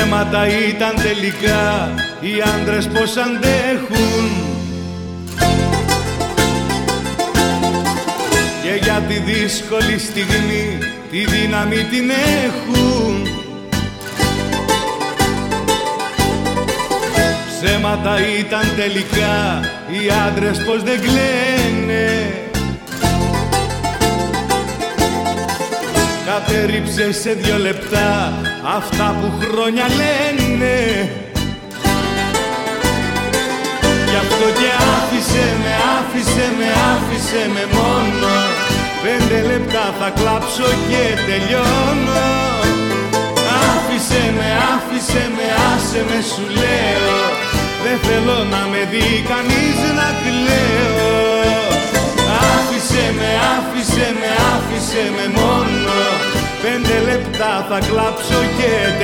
Ψέματα ήταν τελικά οι άντρες πως αντέχουν και για τη δύσκολη στιγμή τη δύναμη την έχουν. Ψέματα ήταν τελικά οι άντρες πως δεν κλαίνε. Κατέριψε σε 2 λεπτά αυτά που χρόνια λένε. Γι' αυτό και άφησε με μόνο. 5 λεπτά θα κλάψω και τελειώνω. Άφησε με, άσε με σου λέω. Δεν θέλω να με δει κανείς να κλαίω. Άφησε με μόνο. 5 λεπτά θα κλάψω και